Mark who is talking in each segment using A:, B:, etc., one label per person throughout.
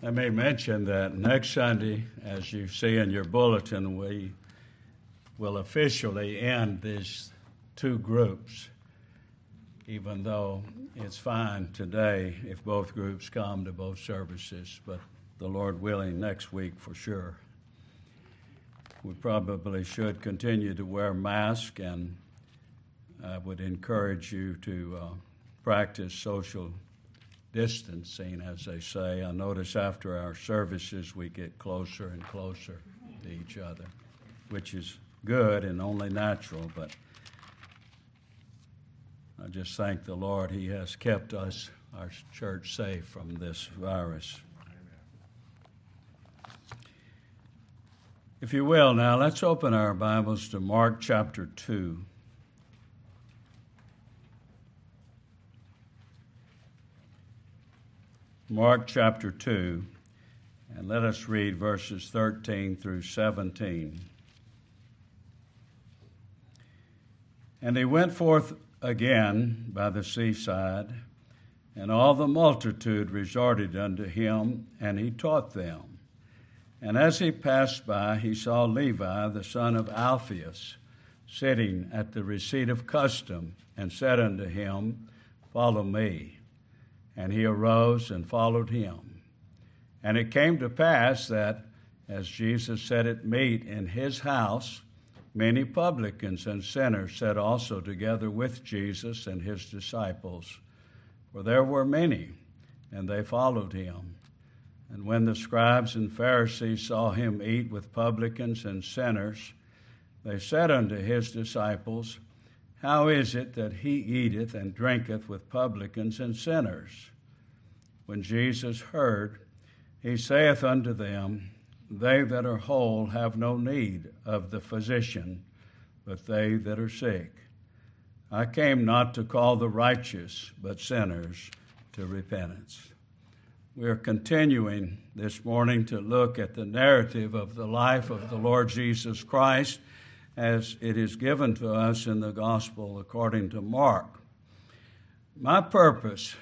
A: Let me mention that next Sunday, as you see in your bulletin, we will officially end these two groups, even though it's fine today if both groups come to both services, but the Lord willing, next week for sure. We probably should continue to wear masks, and I would encourage you to practice social distancing, as they say. I notice after our services we get closer and closer to each other, which is good and only natural, but I just thank the Lord He has kept us, our church, safe from this virus. If you will, now let's open our Bibles to Mark chapter 2. Mark chapter 2, and let us read verses 13 through 17. And he went forth again by the seaside, and all the multitude resorted unto him, and he taught them. And as he passed by, he saw Levi, the son of Alphaeus, sitting at the receipt of custom, and said unto him, Follow me. And he arose and followed him. And it came to pass that, as Jesus sat at meat in his house, many publicans and sinners sat also together with Jesus and his disciples. For there were many, and they followed him. And when the scribes and Pharisees saw him eat with publicans and sinners, they said unto his disciples, How is it that he eateth and drinketh with publicans and sinners? When Jesus heard, he saith unto them, They that are whole have no need of the physician, but they that are sick. I came not to call the righteous, but sinners to repentance. We are continuing this morning to look at the narrative of the life of the Lord Jesus Christ as it is given to us in the gospel according to Mark. My purpose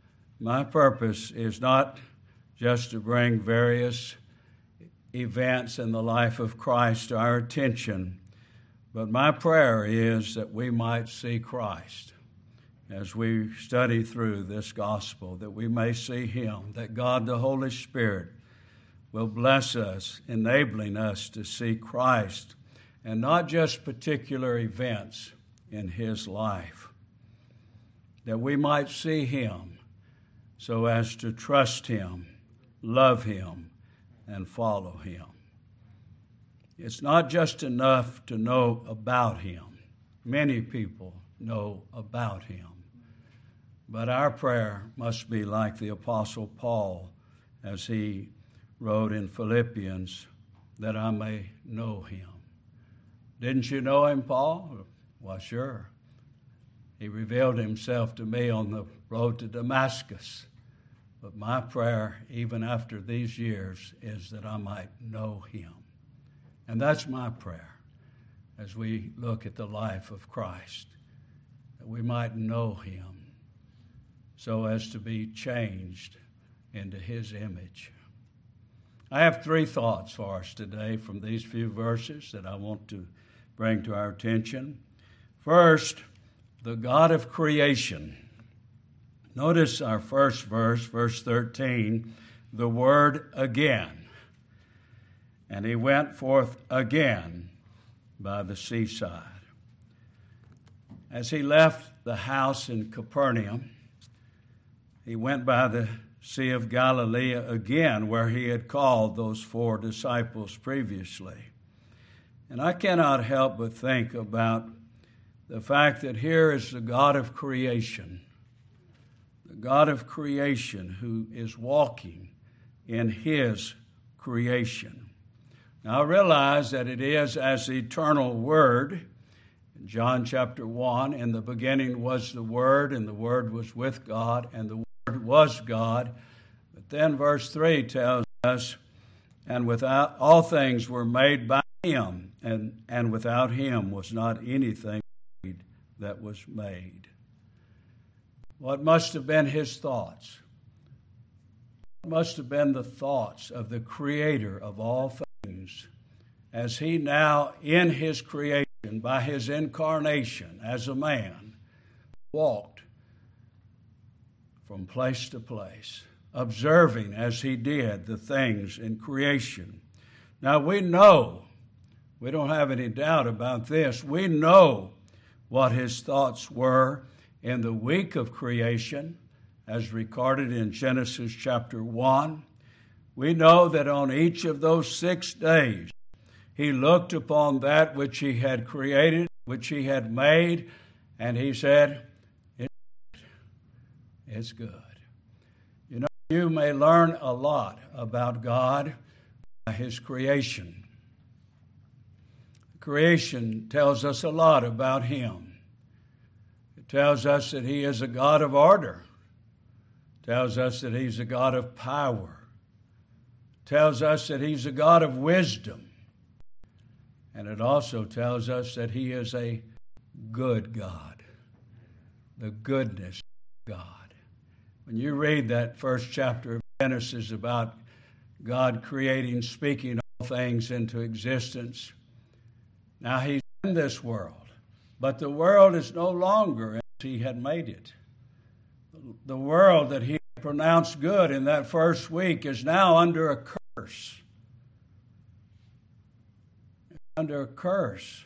A: is not just to bring various events in the life of Christ to our attention, but my prayer is that we might see Christ as we study through this gospel, that we may see him, that God the Holy Spirit will bless us, enabling us to see Christ, and not just particular events in his life, that we might see him so as to trust him, love him, and follow him. It's not just enough to know about him. Many people know about him. But our prayer must be like the Apostle Paul as he wrote in Philippians, that I may know him. Didn't you know him, Paul? Well, sure. He revealed himself to me on the road to Damascus. But my prayer, even after these years, is that I might know him. And that's my prayer as we look at the life of Christ, that we might know him so as to be changed into his image. I have three thoughts for us today from these few verses that I want to bring to our attention. First, the God of creation. Notice our first verse, verse 13, the word again. And he went forth again by the seaside. As he left the house in Capernaum, he went by the Sea of Galilee again, where he had called those 4 disciples previously. And I cannot help but think about the fact that here is the God of creation, the God of creation who is walking in his creation. Now I realize that it is as the eternal Word. In John chapter 1, in the beginning was the Word, and the Word was with God, and the Word was God. But then verse 3 tells us, and without all things were made by him, and without him was not anything made that was made. What must have been his thoughts? must have been the thoughts of the Creator of all things as he now, in his creation, by his incarnation as a man, walked from place to place, observing as he did the things in creation. Now we know, we don't have any doubt about this, we know what his thoughts were in the week of creation, as recorded in Genesis chapter 1. We know that on each of those 6 days, he looked upon that which he had created, which he had made, and he said, it's good. You know, you may learn a lot about God by his creation. Creation tells us a lot about him. It tells us that he is a God of order. It tells us that he's a God of power. It tells us that he's a God of wisdom. And it also tells us that he is a good God, the goodness of God. When you read that first chapter of Genesis about God creating, speaking all things into existence, now he's in this world, but the world is no longer as he had made it. The world that he pronounced good in that first week is now under a curse. Under a curse.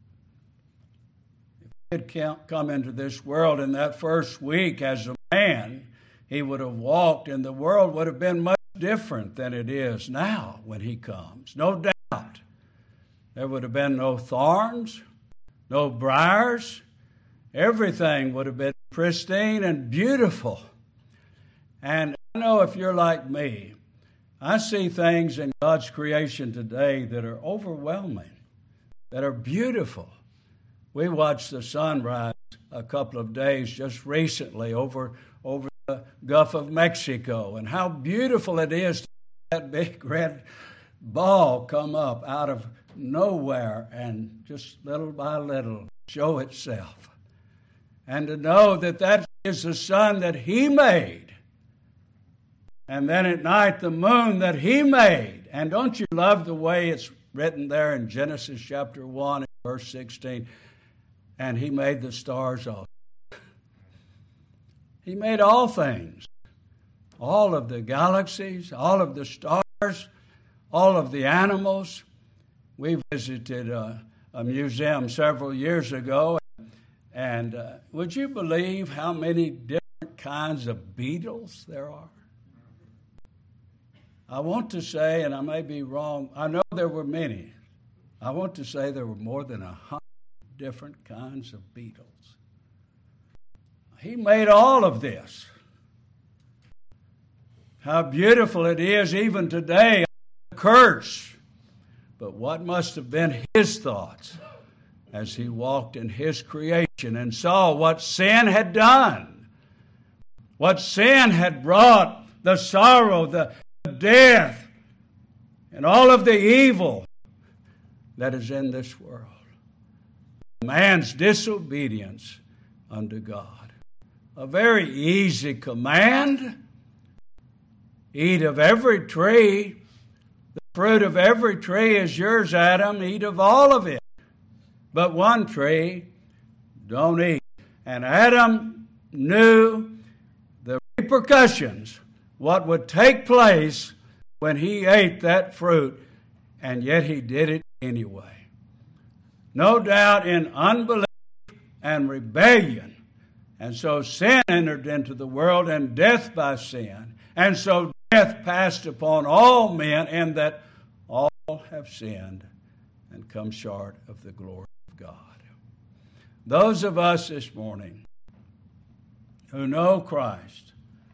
A: If he had come into this world in that first week as a man, he would have walked and the world would have been much different than it is now when he comes. No doubt. There would have been no thorns, no briars. Everything would have been pristine and beautiful. And I know if you're like me, I see things in God's creation today that are overwhelming, that are beautiful. We watched the sunrise a couple of days just recently over the Gulf of Mexico, and how beautiful it is to see that big red ball come up out of nowhere and just little by little show itself. And to know that that is the sun that he made. And then at night, the moon that he made. And don't you love the way it's written there in Genesis chapter 1, verse 16? And he made the stars also. He made all things. All of the galaxies, all of the stars, all of the animals. We visited a museum several years ago. And would you believe how many different kinds of beetles there are? I want to say, and I may be wrong, I know there were many. I want to say there were more than 100 different kinds of beetles. He made all of this. How beautiful it is even today, a curse. But what must have been his thoughts as he walked in his creation and saw what sin had done, what sin had brought, the sorrow, the death, and all of the evil that is in this world. Man's disobedience unto God. A very easy command. Eat of every tree. The fruit of every tree is yours, Adam. Eat of all of it. But one tree, don't eat. And Adam knew the repercussions, what would take place when he ate that fruit, and yet he did it anyway. No doubt in unbelief and rebellion. And so sin entered into the world, and death by sin. And so death passed upon all men, and that all have sinned and come short of the glory of God. Those of us this morning who know Christ,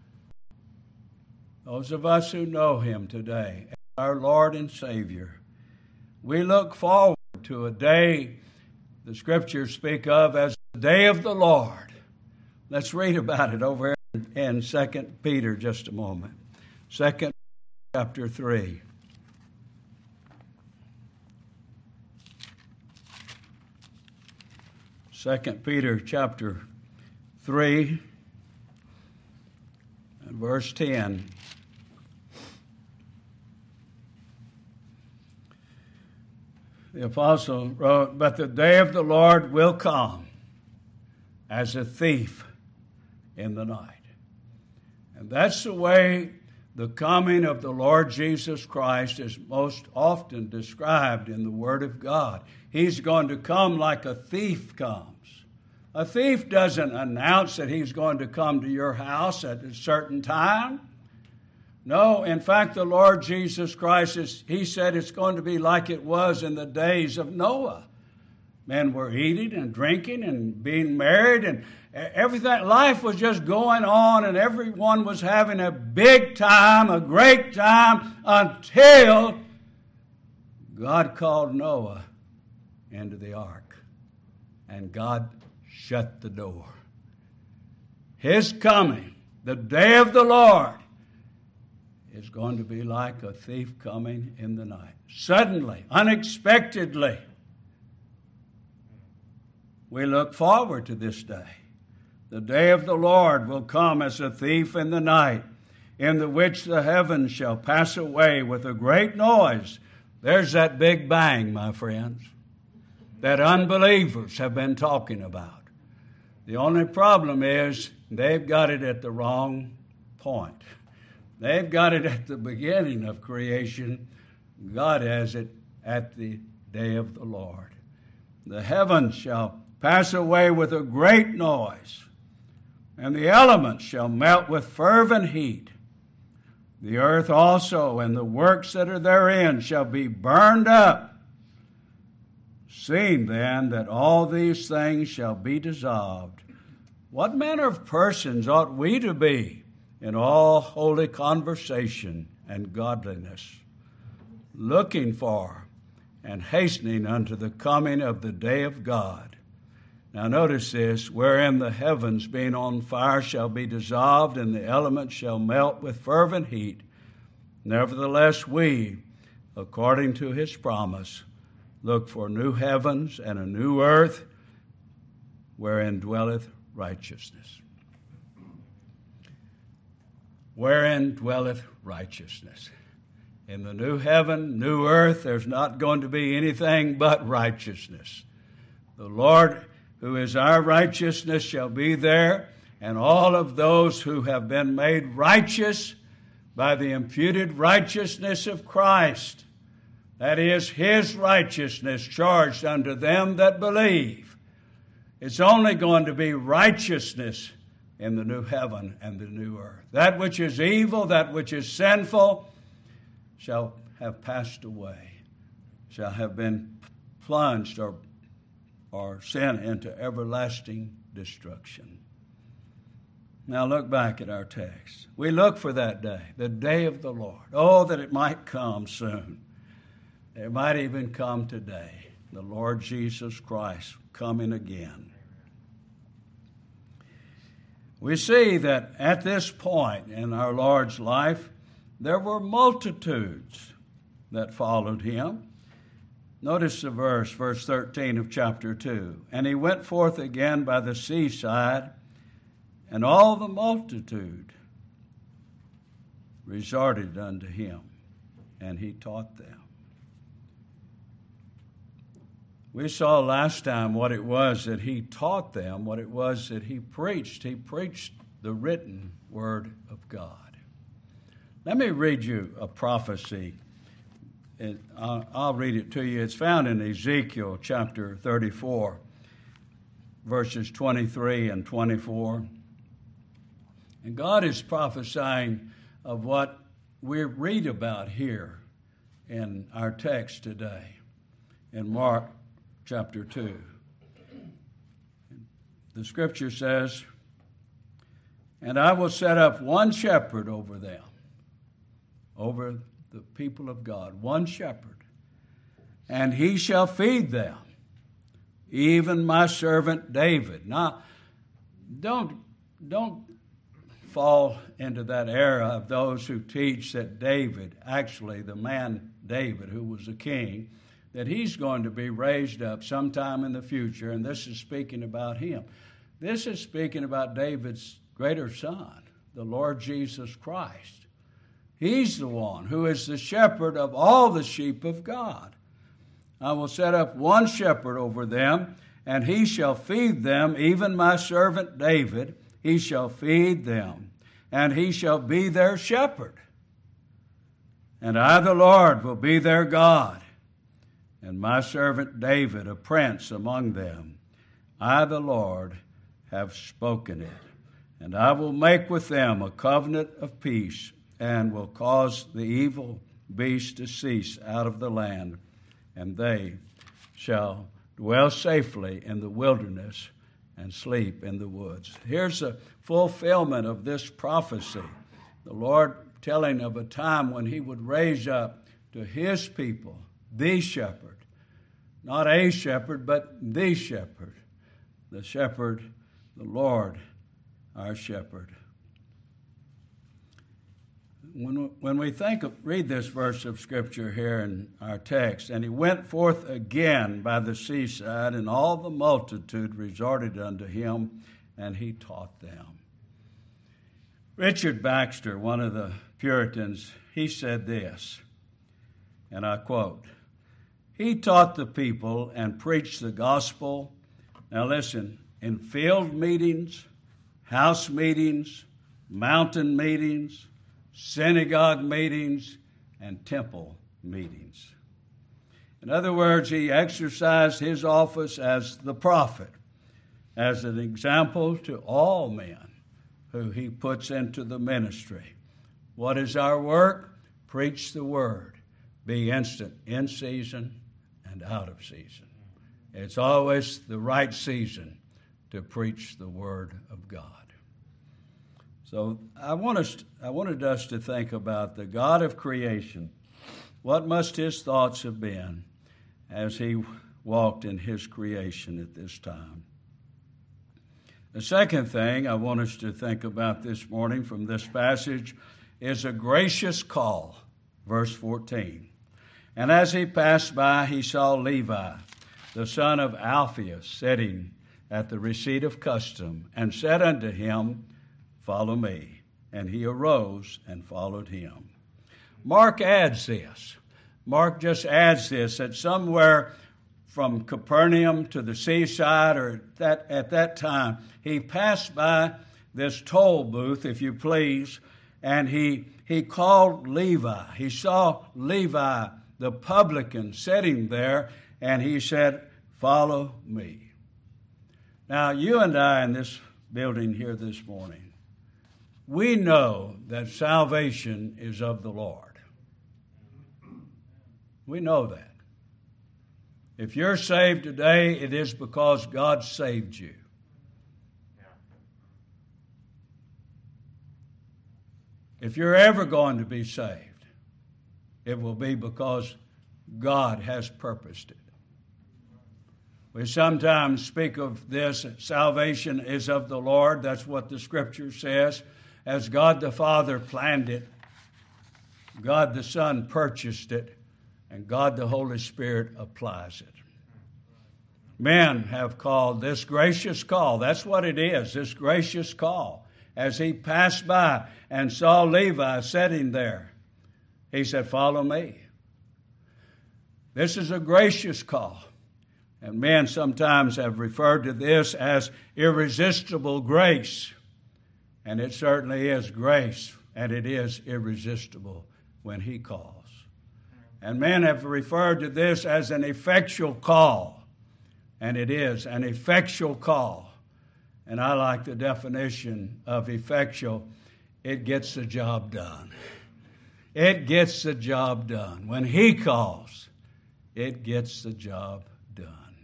A: those of us who know him today as our Lord and Savior, we look forward to a day the Scriptures speak of as the day of the Lord. Let's read about it over in 2 Peter just a moment. 2 chapter 3. Second Peter chapter 3 and verse 10. the apostle wrote, "But the day of the Lord will come as a thief in the night." And that's the way the coming of the Lord Jesus Christ is most often described in the Word of God. He's going to come like a thief comes. A thief doesn't announce that he's going to come to your house at a certain time. No, in fact, the Lord Jesus Christ, he said it's going to be like it was in the days of Noah. Men were eating and drinking and being married, and everything. Life was just going on, and everyone was having a big time, a great time, until God called Noah into the ark, and God shut the door. His coming, the day of the Lord, is going to be like a thief coming in the night. Suddenly, unexpectedly. We look forward to this day. The day of the Lord will come as a thief in the night, in the which the heavens shall pass away with a great noise. There's that big bang, my friends, that unbelievers have been talking about. The only problem is they've got it at the wrong point. They've got it at the beginning of creation. God has it at the day of the Lord. The heavens shall pass away with a great noise, and the elements shall melt with fervent heat. The earth also and the works that are therein shall be burned up. Seeing then that all these things shall be dissolved, what manner of persons ought we to be in all holy conversation and godliness, looking for and hastening unto the coming of the day of God? Now notice this, wherein the heavens being on fire shall be dissolved, and the elements shall melt with fervent heat. Nevertheless we, according to his promise, look for new heavens and a new earth, wherein dwelleth righteousness. Wherein dwelleth righteousness. In the new heaven, new earth, there's not going to be anything but righteousness. The Lord, who is our righteousness, shall be there, and all of those who have been made righteous by the imputed righteousness of Christ, that is, his righteousness charged unto them that believe. It's only going to be righteousness in the new heaven and the new earth. That which is evil, that which is sinful, shall have passed away, shall have been plunged or sent into everlasting destruction. Now look back at our text. We look for that day, the day of the Lord. Oh, that it might come soon. It might even come today, the Lord Jesus Christ coming again. We see that at this point in our Lord's life, there were multitudes that followed him. Notice the verse 13 of chapter 2. And he went forth again by the seaside, and all the multitude resorted unto him, and he taught them. We saw last time what it was that he taught them, what it was that he preached. He preached the written word of God. Let me read you a prophecy. I'll read it to you. It's found in Ezekiel chapter 34, verses 23 and 24. And God is prophesying of what we read about here in our text today in Mark chapter 2. The scripture says, "And I will set up one shepherd over them," over the people of God, one shepherd, "and he shall feed them, even my servant David." Now, don't fall into that era of those who teach that David, actually the man David, who was a king, that he's going to be raised up sometime in the future, and this is speaking about him. This is speaking about David's greater son, the Lord Jesus Christ. He's the one who is the shepherd of all the sheep of God. I will set up one shepherd over them, and he shall feed them, even my servant David. He shall feed them, and he shall be their shepherd. And I, the Lord, will be their God, and my servant David a prince among them. I, the Lord, have spoken it. And I will make with them a covenant of peace, and will cause the evil beast to cease out of the land, and they shall dwell safely in the wilderness and sleep in the woods. Here's a fulfillment of this prophecy. The Lord telling of a time when he would raise up to his people the shepherd. Not a shepherd, but the shepherd. The shepherd, the Lord, our shepherd. When we read this verse of Scripture here in our text, and he went forth again by the seaside, and all the multitude resorted unto him, and he taught them. Richard Baxter, one of the Puritans, he said this, and I quote, "He taught the people and preached the gospel," now listen, "in field meetings, house meetings, mountain meetings, synagogue meetings, and temple meetings." In other words, he exercised his office as the prophet, as an example to all men who he puts into the ministry. What is our work? Preach the word. Be instant, in season and out of season. It's always the right season to preach the word of God. So I wanted us to think about the God of creation. What must his thoughts have been as he walked in his creation at this time? The second thing I want us to think about this morning from this passage is a gracious call, verse 14. "And as he passed by, he saw Levi, the son of Alphaeus, sitting at the receipt of custom, and said unto him, Follow me. And he arose and followed him." Mark adds this. Mark just adds this, that somewhere from Capernaum to the seaside, or at that time, he passed by this toll booth, if you please, and he called Levi. He saw Levi, the publican, sitting there, and he said, "Follow me." Now, you and I in this building here this morning, we know that salvation is of the Lord. We know that. If you're saved today, it is because God saved you. If you're ever going to be saved, it will be because God has purposed it. We sometimes speak of this, salvation is of the Lord. That's what the Scripture says. As God the Father planned it, God the Son purchased it, and God the Holy Spirit applies it. Men have called this gracious call. That's what it is, this gracious call. As he passed by and saw Levi sitting there, he said, "Follow me." This is a gracious call. And men sometimes have referred to this as irresistible grace. And it certainly is grace, and it is irresistible when he calls. And men have referred to this as an effectual call, and it is an effectual call. And I like the definition of effectual. It gets the job done. It gets the job done. When he calls, it gets the job done.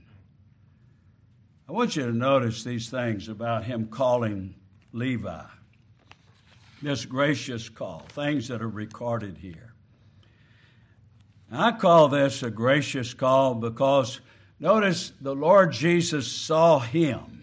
A: I want you to notice these things about him calling Levi. This gracious call, things that are recorded here. I call this a gracious call because, notice, the Lord Jesus saw him.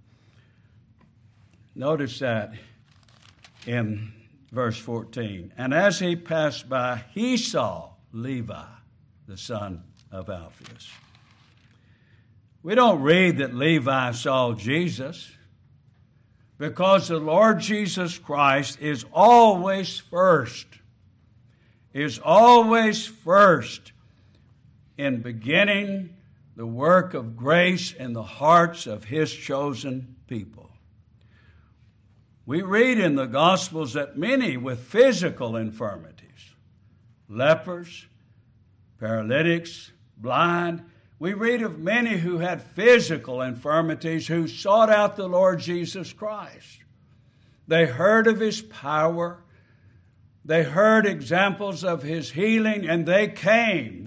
A: Notice that in verse 14. "And as he passed by, he saw Levi, the son of Alphaeus." We don't read that Levi saw Jesus, because the Lord Jesus Christ is always first. Is always first in beginning the work of grace in the hearts of His chosen people. We read in the Gospels that many with physical infirmities, lepers, paralytics, blind, we read of many who had physical infirmities who sought out the Lord Jesus Christ. They heard of His power. They heard examples of His healing, and they came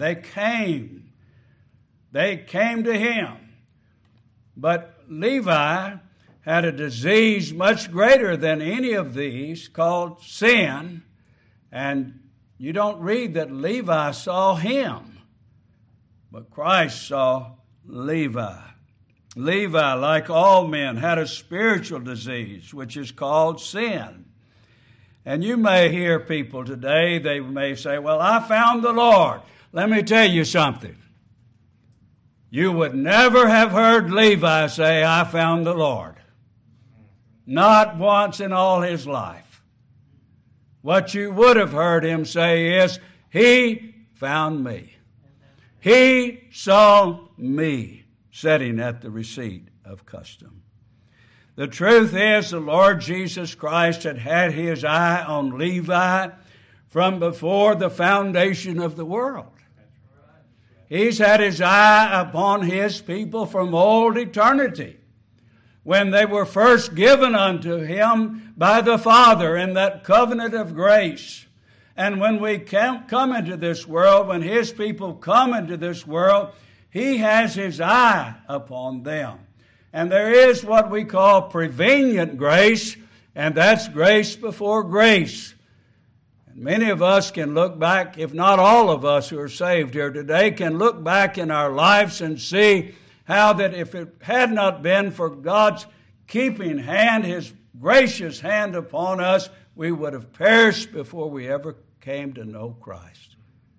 A: to Him. But Levi had a disease much greater than any of these called sin, and you don't read that Levi saw him. But Christ saw Levi. Levi, like all men, had a spiritual disease, which is called sin. And you may hear people today, they may say, well, I found the Lord. Let me tell you something. You would never have heard Levi say, I found the Lord. Not once in all his life. What you would have heard him say is, He found me. He saw me sitting at the receipt of custom. The truth is, the Lord Jesus Christ had His eye on Levi from before the foundation of the world. He's had His eye upon His people from old eternity, when they were first given unto Him by the Father in that covenant of grace. And when we come into this world, when His people come into this world, He has His eye upon them. And there is what we call prevenient grace, and that's grace before grace. And many of us can look back, if not all of us who are saved here today, can look back in our lives and see how that if it had not been for God's keeping hand, His gracious hand upon us, we would have perished before we ever came to know Christ.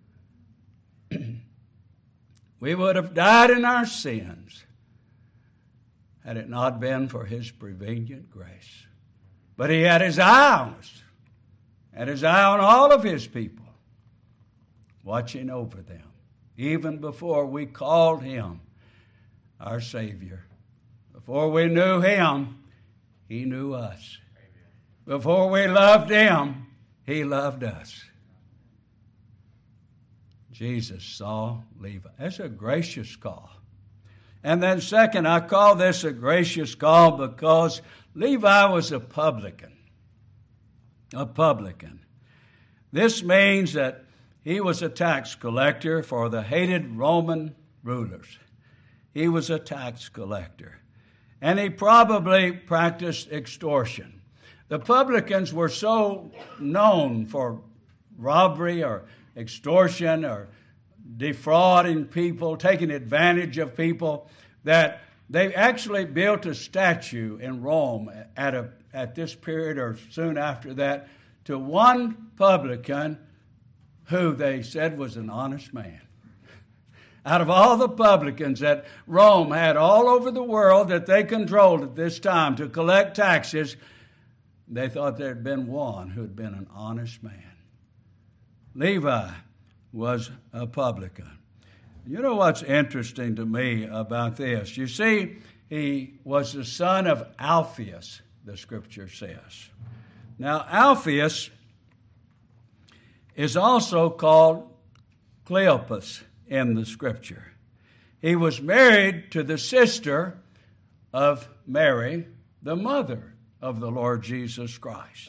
A: We would have died in our sins had it not been for His prevenient grace. But He had His eye on us, had His eye on all of His people, watching over them, even before we called Him our Savior. Before we knew Him, He knew us. Before we loved Him, He loved us. Jesus saw Levi. That's a gracious call. And then second, I call this a gracious call because Levi was a publican. A publican. This means that he was a tax collector for the hated Roman rulers. He was a tax collector. And he probably practiced extortion. The publicans were so known for robbery or extortion or defrauding people, taking advantage of people, that they actually built a statue in Rome at this period or soon after that to one publican who they said was an honest man. Out of all the publicans that Rome had all over the world that they controlled at this time to collect taxes, they thought there had been one who had been an honest man. Levi was a publican. You know what's interesting to me about this? You see, he was the son of Alphaeus, the Scripture says. Now, Alphaeus is also called Cleopas in the Scripture. He was married to the sister of Mary, the mother of the Lord Jesus Christ.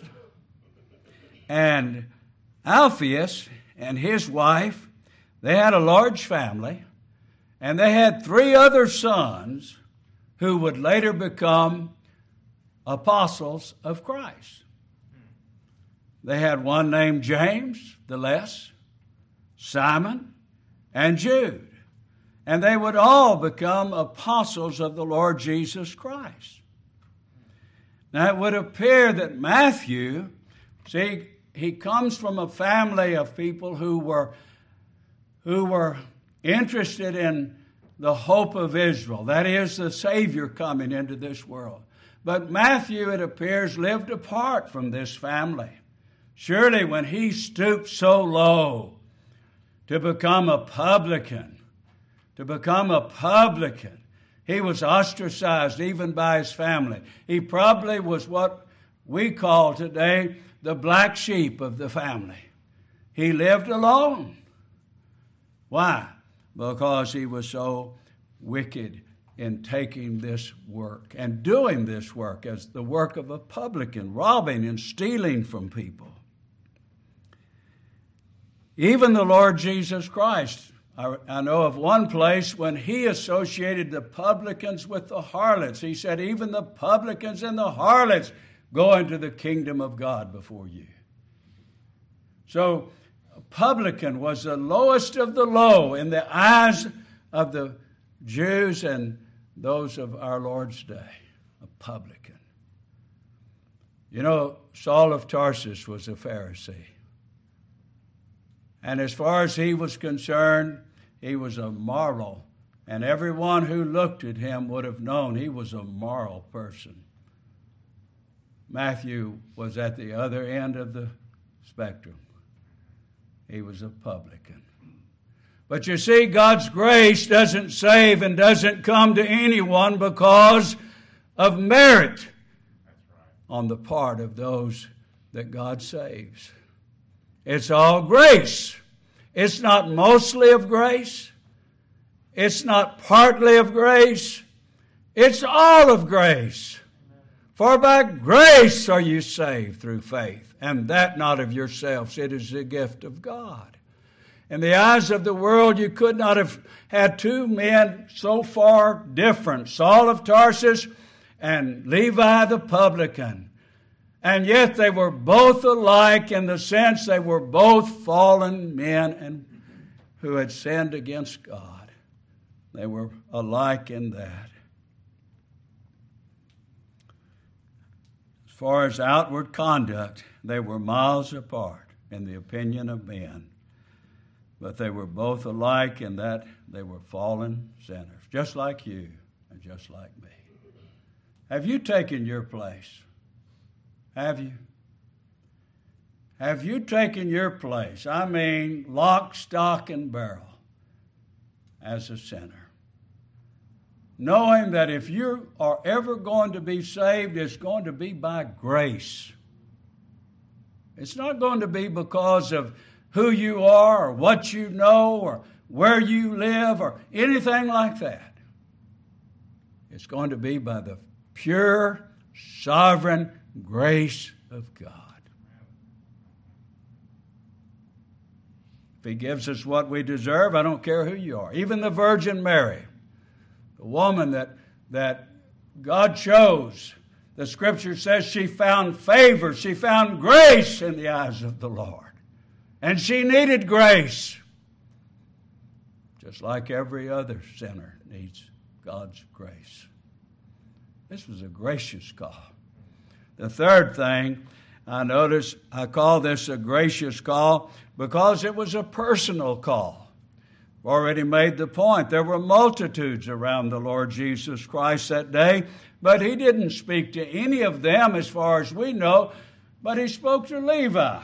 A: And Alphaeus and his wife, they had a large family, and they had 3 other sons who would later become apostles of Christ. They had one named James, the less, Simon, and Jude. And they would all become apostles of the Lord Jesus Christ. Now, it would appear that Matthew, see, he comes from a family of people who were interested in the hope of Israel. That is, the Savior coming into this world. But Matthew, it appears, lived apart from this family. Surely when he stooped so low to become a publican, to become a publican. He was ostracized even by his family. He probably was what we call today the black sheep of the family. He lived alone. Why? Because he was so wicked in taking this work and doing this work as the work of a publican, robbing and stealing from people. Even the Lord Jesus Christ, I know of one place when he associated the publicans with the harlots. He said, even the publicans and the harlots go into the kingdom of God before you. So, a publican was the lowest of the low in the eyes of the Jews and those of our Lord's day. A publican. You know, Saul of Tarsus was a Pharisee. And as far as he was concerned, he was a moral. And everyone who looked at him would have known he was a moral person. Matthew was at the other end of the spectrum. He was a publican. But you see, God's grace doesn't save and doesn't come to anyone because of merit on the part of those that God saves. It's all grace. It's not mostly of grace. It's not partly of grace. It's all of grace. For by grace are you saved through faith, and that not of yourselves. It is the gift of God. In the eyes of the world, you could not have had two men so far different, Saul of Tarsus and Levi the publican. And yet they were both alike in the sense they were both fallen men and who had sinned against God. They were alike in that. As far as outward conduct, they were miles apart in the opinion of men. But they were both alike in that they were fallen sinners, just like you and just like me. Have you taken your place? Have you? Have you taken your place? I mean, lock, stock, and barrel as a sinner. Knowing that if you are ever going to be saved, it's going to be by grace. It's not going to be because of who you are or what you know or where you live or anything like that. It's going to be by the pure, sovereign grace of God. If He gives us what we deserve, I don't care who you are. Even the Virgin Mary, the woman that God chose, the Scripture says she found favor, she found grace in the eyes of the Lord. And she needed grace, just like every other sinner needs God's grace. This was a gracious call. The third thing I notice, I call this a gracious call because it was a personal call. I've already made the point. There were multitudes around the Lord Jesus Christ that day, but He didn't speak to any of them as far as we know, but He spoke to Levi.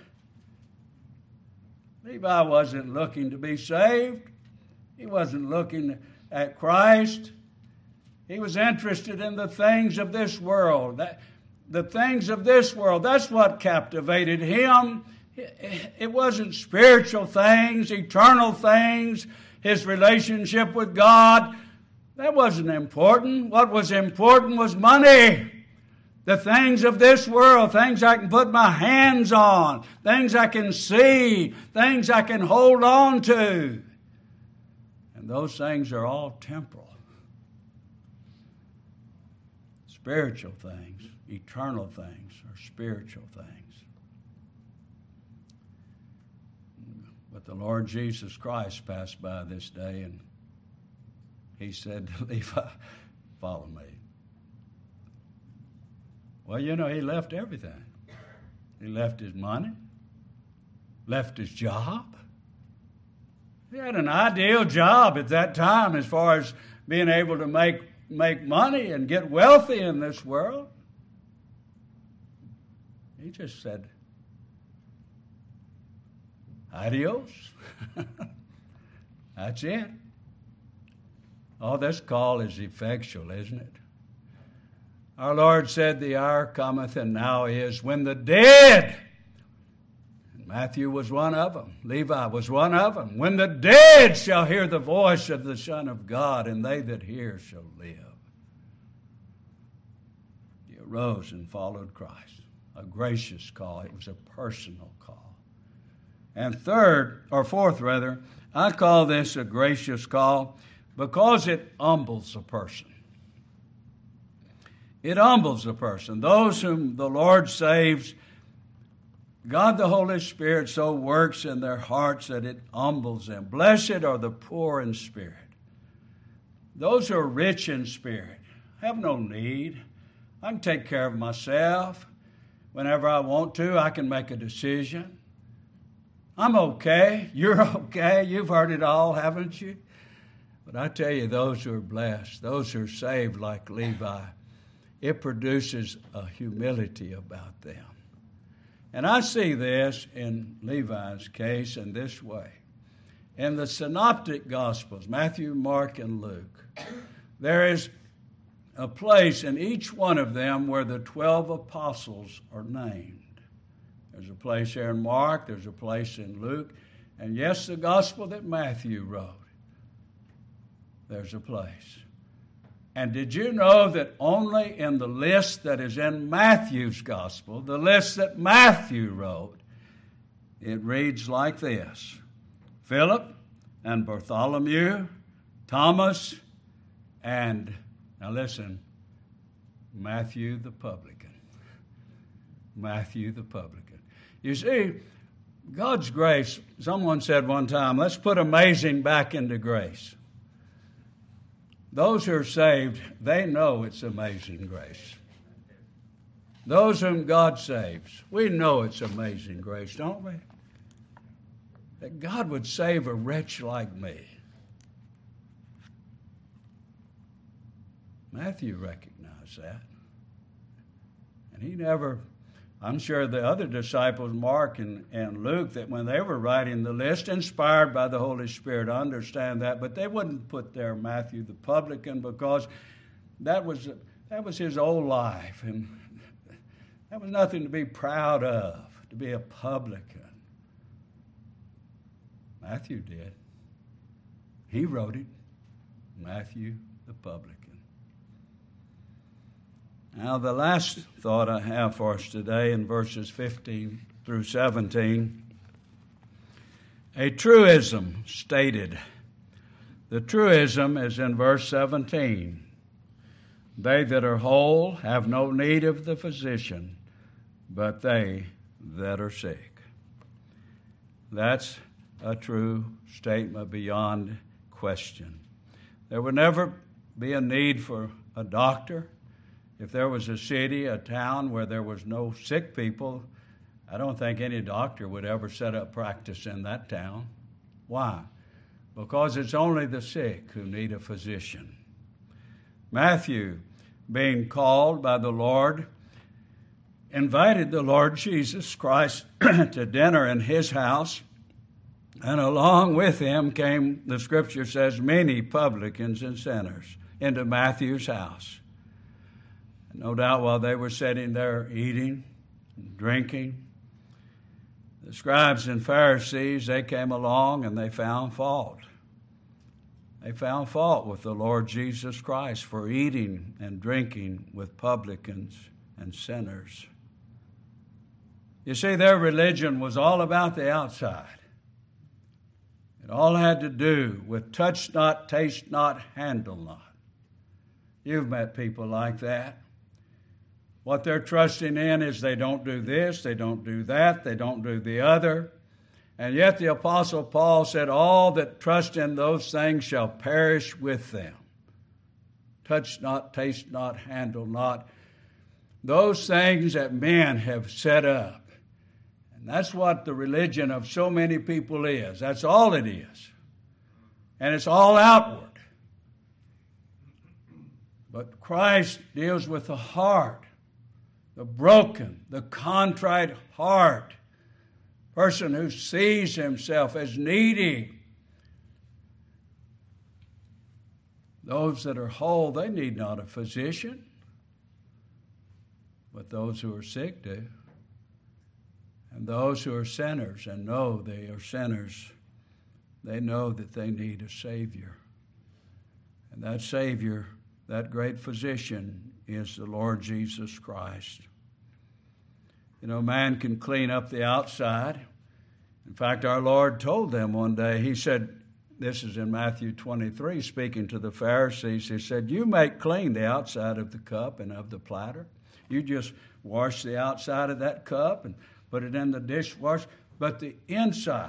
A: Levi wasn't looking to be saved. He wasn't looking at Christ. He was interested in the things of this world. The things of this world, that's what captivated him. It wasn't spiritual things, eternal things, his relationship with God. That wasn't important. What was important was money. The things of this world, things I can put my hands on, things I can see, things I can hold on to. And those things are all temporal. Spiritual things, eternal things, are spiritual things. But the Lord Jesus Christ passed by this day and He said to Levi, follow me. Well, you know, he left everything. He left his money, left his job. He had an ideal job at that time as far as being able to make money and get wealthy in this world. He just said, adios. That's it. Oh, this call is effectual, isn't it? Our Lord said, the hour cometh, and now is, when the dead, Matthew was one of them, Levi was one of them, when the dead shall hear the voice of the Son of God, and they that hear shall live. He arose and followed Christ. A gracious call. It was a personal call. And fourth, I call this a gracious call because it humbles a person. It humbles a person. Those whom the Lord saves, God the Holy Spirit so works in their hearts that it humbles them. Blessed are the poor in spirit. Those who are rich in spirit have no need. I can take care of myself. Whenever I want to, I can make a decision. I'm okay. You're okay. You've heard it all, haven't you? But I tell you, those who are blessed, those who are saved like Levi, it produces a humility about them. And I see this in Levi's case in this way. In the Synoptic Gospels, Matthew, Mark, and Luke, there is a place in each one of them where the 12 apostles are named. There's a place here in Mark, there's a place in Luke, and yes, the gospel that Matthew wrote, there's a place. And did you know that only in the list that is in Matthew's gospel, the list that Matthew wrote, it reads like this: Philip and Bartholomew, Thomas, and, now listen, Matthew the publican. Matthew the publican. You see, God's grace, someone said one time, let's put amazing back into grace. Those who are saved, they know it's amazing grace. Those whom God saves, we know it's amazing grace, don't we? That God would save a wretch like me. Matthew recognized that. And he never, I'm sure the other disciples, Mark and Luke, that when they were writing the list, inspired by the Holy Spirit, understand that, but they wouldn't put there Matthew the publican because that was his old life, and that was nothing to be proud of, to be a publican. Matthew did. He wrote it, Matthew the publican. Now, the last thought I have for us today in verses 15 through 17, a truism stated. The truism is in verse 17. They that are whole have no need of the physician, but they that are sick. That's a true statement beyond question. There would never be a need for a doctor. If there was a city, a town where there was no sick people, I don't think any doctor would ever set up practice in that town. Why? Because it's only the sick who need a physician. Matthew, being called by the Lord, invited the Lord Jesus Christ to dinner in his house, and along with him came, the scripture says, many publicans and sinners into Matthew's house. No doubt while they were sitting there eating and drinking, the scribes and Pharisees, they came along and they found fault. They found fault with the Lord Jesus Christ for eating and drinking with publicans and sinners. You see, their religion was all about the outside. It all had to do with touch not, taste not, handle not. You've met people like that. What they're trusting in is they don't do this, they don't do that, they don't do the other. And yet the Apostle Paul said, all that trust in those things shall perish with them. Touch not, taste not, handle not. Those things that men have set up. And that's what the religion of so many people is. That's all it is. And it's all outward. But Christ deals with the heart. The broken, the contrite heart, person who sees himself as needy. Those that are whole, they need not a physician, but those who are sick do. And those who are sinners and know they are sinners, they know that they need a Savior. And that Savior, that great physician, is the Lord Jesus Christ. You know, man can clean up the outside. In fact, our Lord told them one day, he said, this is in Matthew 23, speaking to the Pharisees, he said, you make clean the outside of the cup and of the platter. You just wash the outside of that cup and put it in the dishwasher. But the inside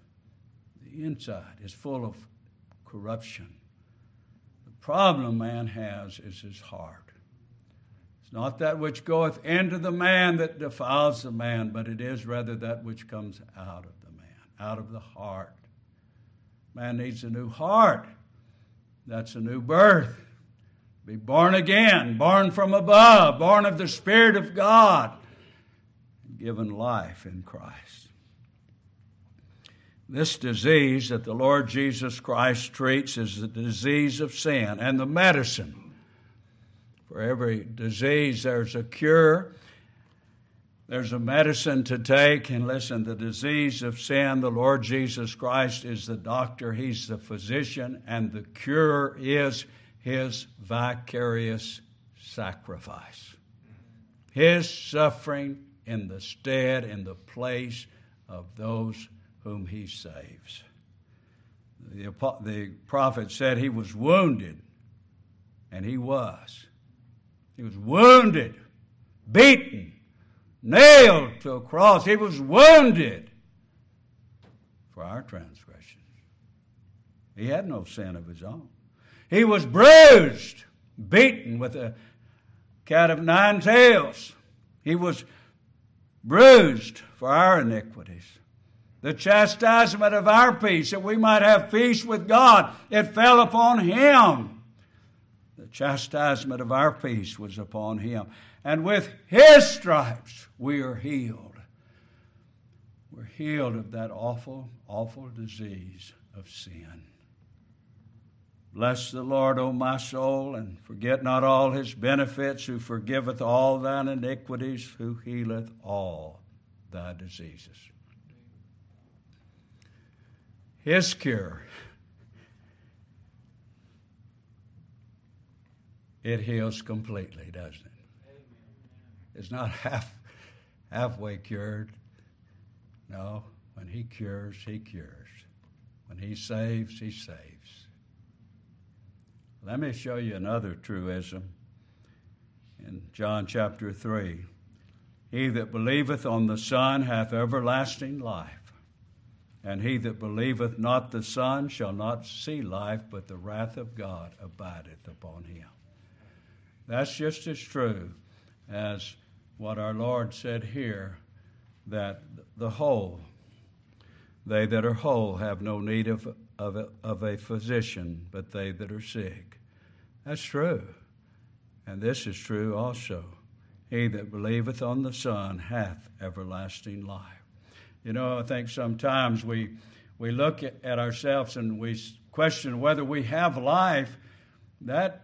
A: is full of corruption. The problem man has is his heart. It's not that which goeth into the man that defiles the man, but it is rather that which comes out of the man, out of the heart. Man needs a new heart. That's a new birth. Be born again, born from above, born of the Spirit of God, given life in Christ. This disease that the Lord Jesus Christ treats is the disease of sin, and the medicine. For every disease, there's a cure. There's a medicine to take. And listen, the disease of sin, the Lord Jesus Christ is the doctor. He's the physician. And the cure is His vicarious sacrifice. His suffering in the stead, in the place of those whom He saves. The prophet said He was wounded, and He was. He was wounded, beaten, nailed to a cross. He was wounded for our transgressions. He had no sin of His own. He was bruised, beaten with a cat of nine tails. He was bruised for our iniquities. The chastisement of our peace, that we might have peace with God, it fell upon Him. The chastisement of our peace was upon Him. And with His stripes we are healed. We're healed of that awful, awful disease of sin. Bless the Lord, O my soul, and forget not all His benefits, who forgiveth all thine iniquities, who healeth all thy diseases. His cure, it heals completely, doesn't it? It's not halfway cured. No, when He cures, He cures. When He saves, He saves. Let me show you another truism in John chapter 3. He that believeth on the Son hath everlasting life, and he that believeth not the Son shall not see life, but the wrath of God abideth upon him. That's just as true as what our Lord said here, that the whole, they that are whole have no need of a physician, but they that are sick. That's true. And this is true also. He that believeth on the Son hath everlasting life. You know, I think sometimes we look at ourselves and we question whether we have life. That's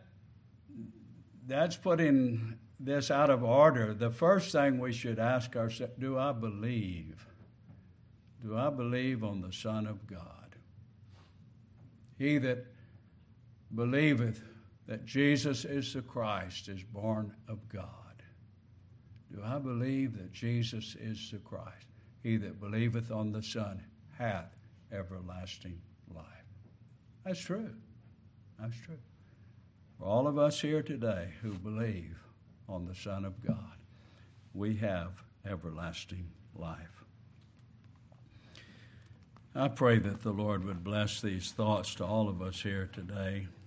A: putting this out of order. The first thing we should ask ourselves, do I believe? Do I believe on the Son of God? He that believeth that Jesus is the Christ is born of God. Do I believe that Jesus is the Christ? He that believeth on the Son hath everlasting life. That's true. That's true. For all of us here today who believe on the Son of God, we have everlasting life. I pray that the Lord would bless these thoughts to all of us here today.